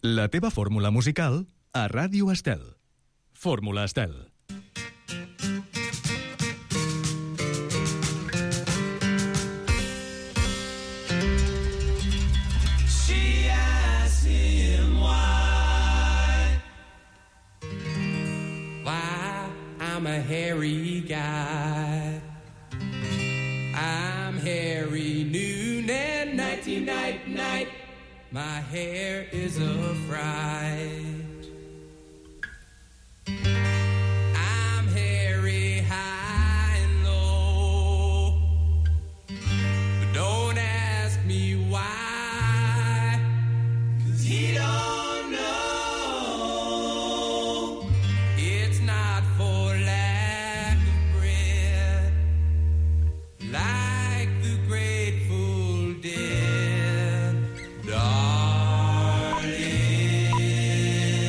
La teva fórmula musical a Ràdio Estel. Fórmula Estel. She asked him why I'm a hairy guy. I'm hairy noon and nighty night night. My hair is a fright. I'm hairy high and low, but don't ask me why, 'cause he don't know. It's not for lack of bread, like the Grateful Dead. Darling,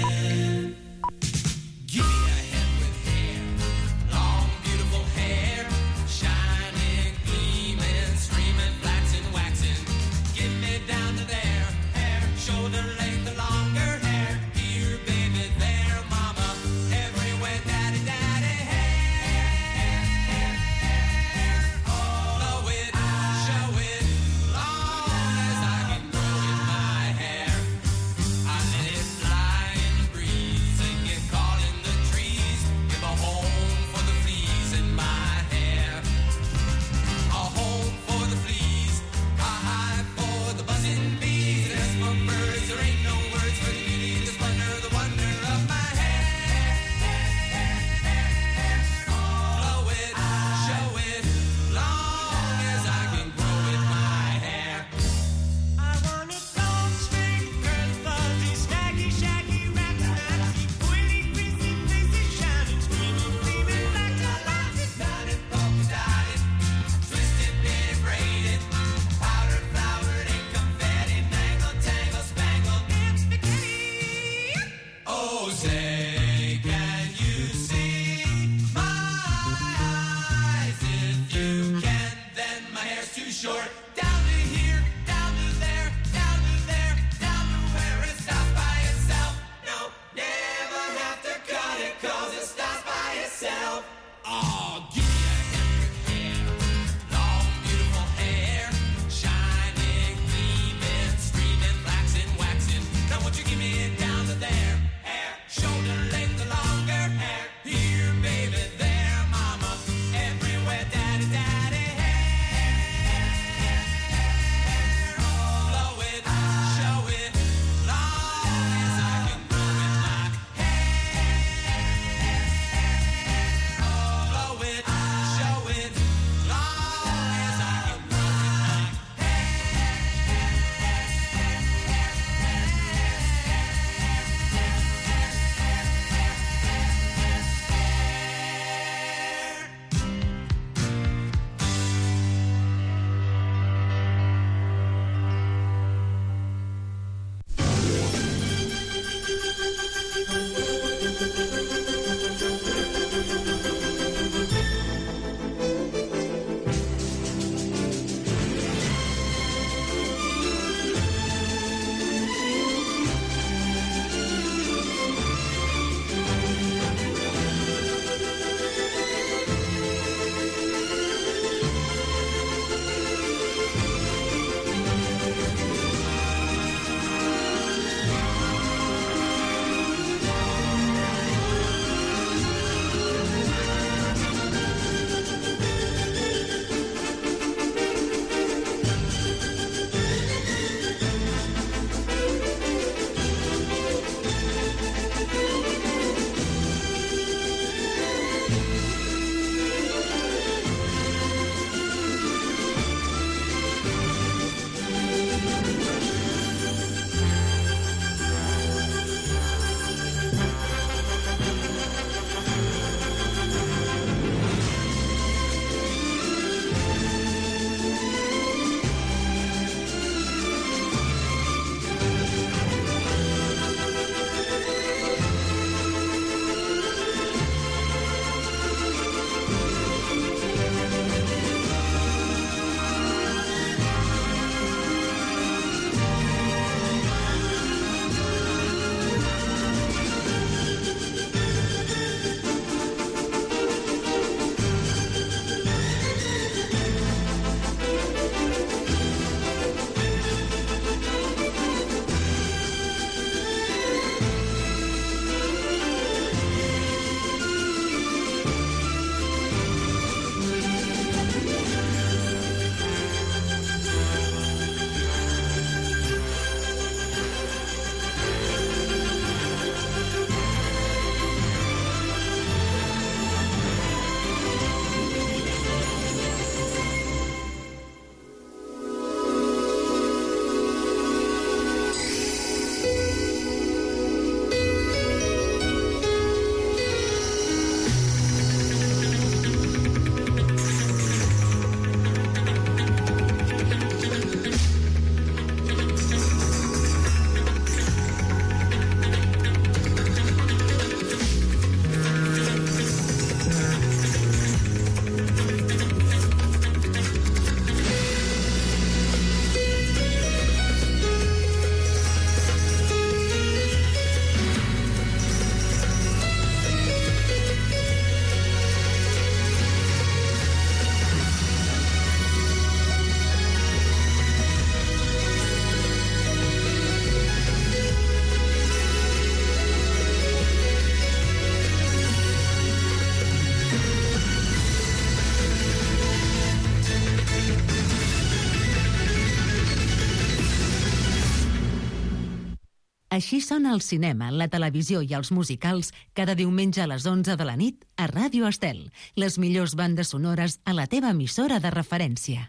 Així sona el cinema, la televisió i els musicals cada diumenge a les 11 de la nit a Ràdio Estel. Les millors bandes sonores a la teva emissora de referència.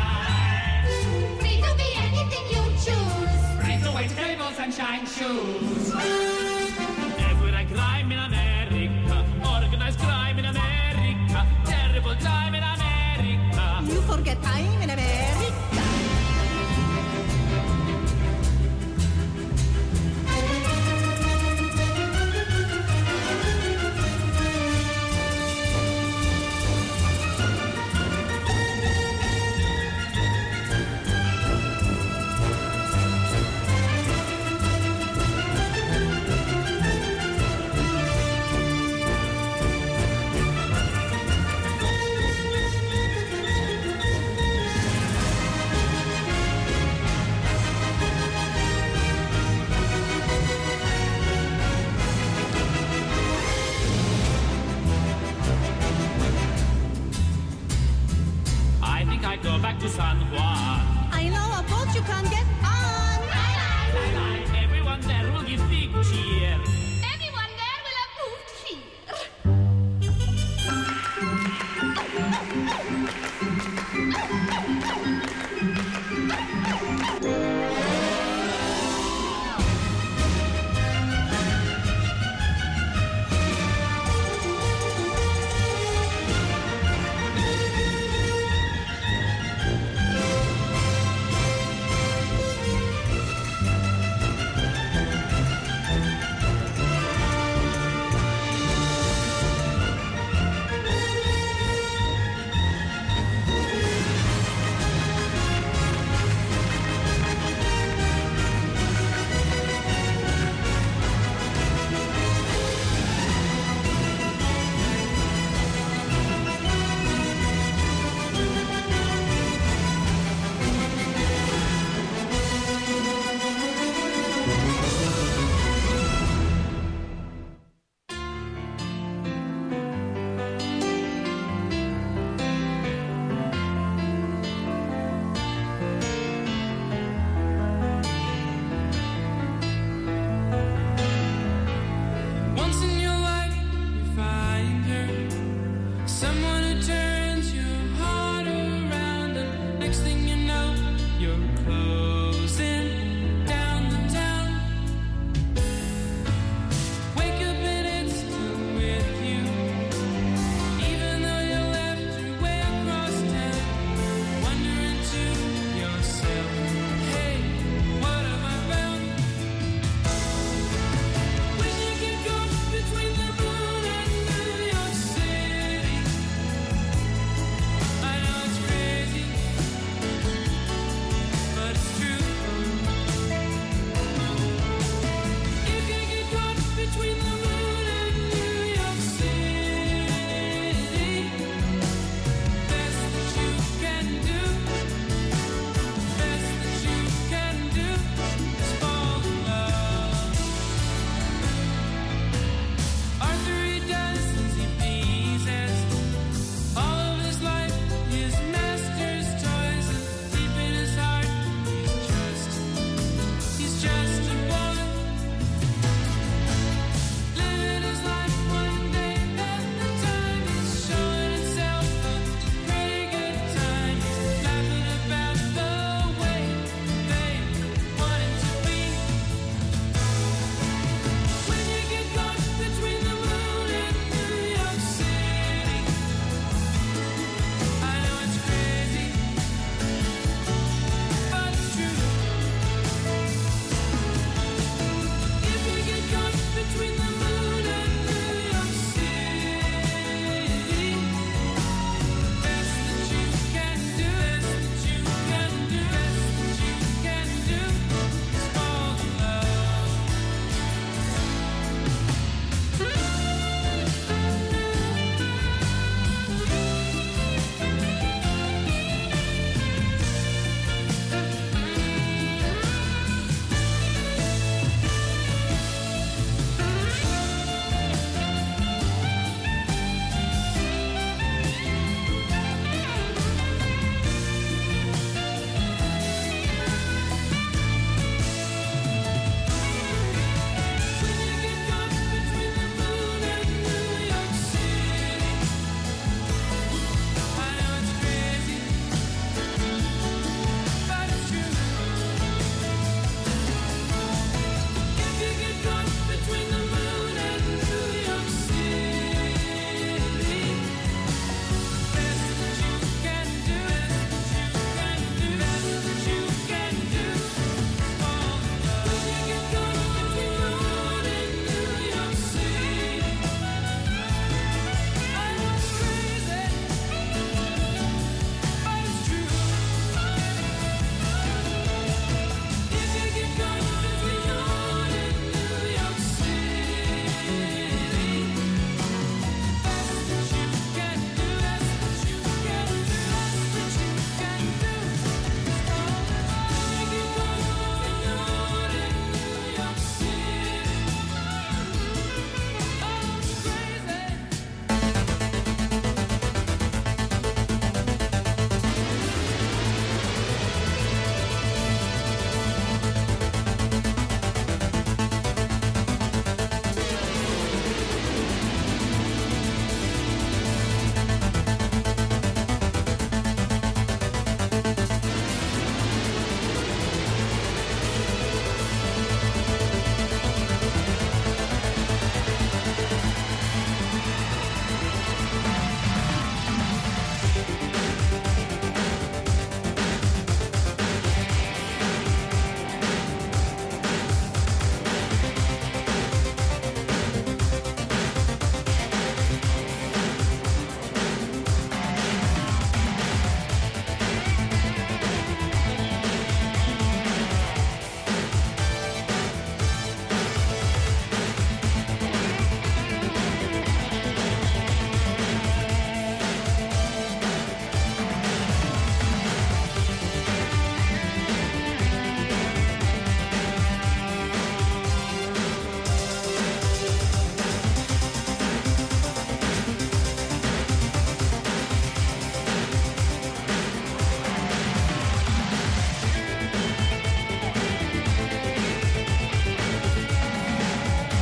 Sunshine shoes.